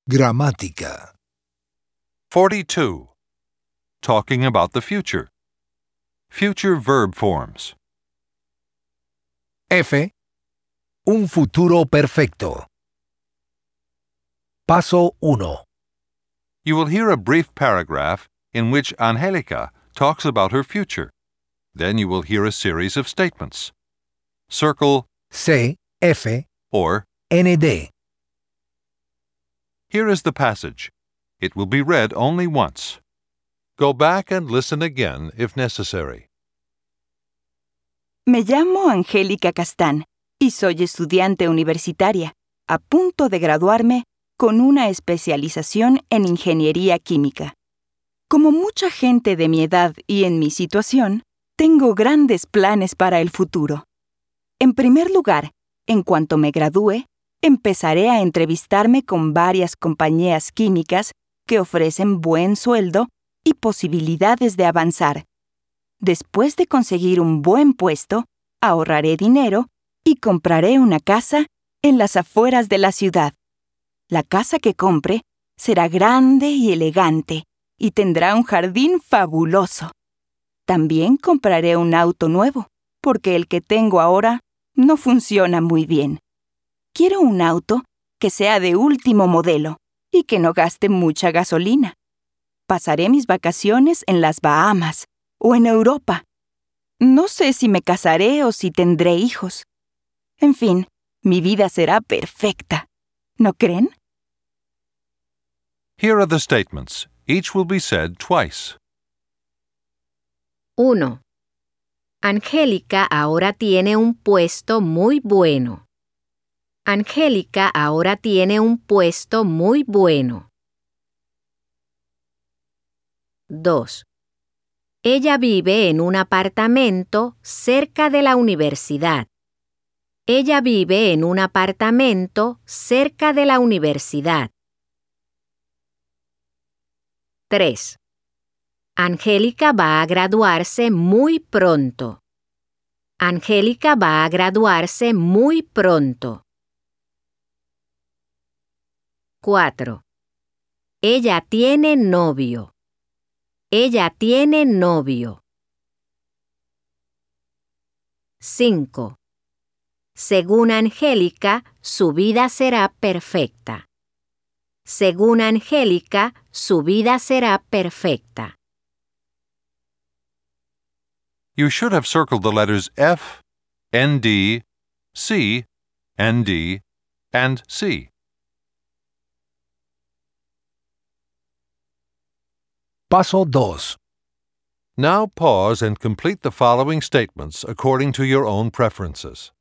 Gramática. 42. Talking about the future. Future verb forms. F. Un futuro perfecto. Paso 1. You will hear a brief paragraph in which Angelica talks about her future. Then you will hear a series of statements. Circle C. F. or ND. here is the passage. It will be read only once. Go back and listen again if necessary. Me llamo Angélica Castán y soy estudiante universitaria, a punto de graduarme con una especialización en ingeniería química. Como mucha gente de mi edad y en mi situación, tengo grandes planes para el futuro. En primer lugar, en cuanto me gradúe, empezaré a entrevistarme con varias compañías químicas que ofrecen buen sueldo y posibilidades de avanzar. Después de conseguir un buen puesto, ahorraré dinero y compraré una casa en las afueras de la ciudad. La casa que compre será grande y elegante y tendrá un jardín fabuloso. También compraré un auto nuevo, porque el que tengo ahora no funciona muy bien. Quiero un auto que sea de último modelo y que no gaste mucha gasolina. Pasaré mis vacaciones en las Bahamas o en Europa. No sé si me casaré o si tendré hijos. En fin, mi vida será perfecta. ¿No creen? Here are the statements. Each will be said twice. 1. Angélica ahora tiene un puesto muy bueno. Angélica ahora tiene un puesto muy bueno. 2. Ella vive en un apartamento cerca de la universidad. Ella vive en un apartamento cerca de la universidad. 3. Angélica va a graduarse muy pronto. Angélica va a graduarse muy pronto. 4. Ella tiene novio. Ella tiene novio. 5. Según Angélica, su vida será perfecta. Según Angélica, su vida será perfecta. You should have circled the letters F, ND, C, ND, and C. Paso 2. Now pause and complete the following statements according to your own preferences.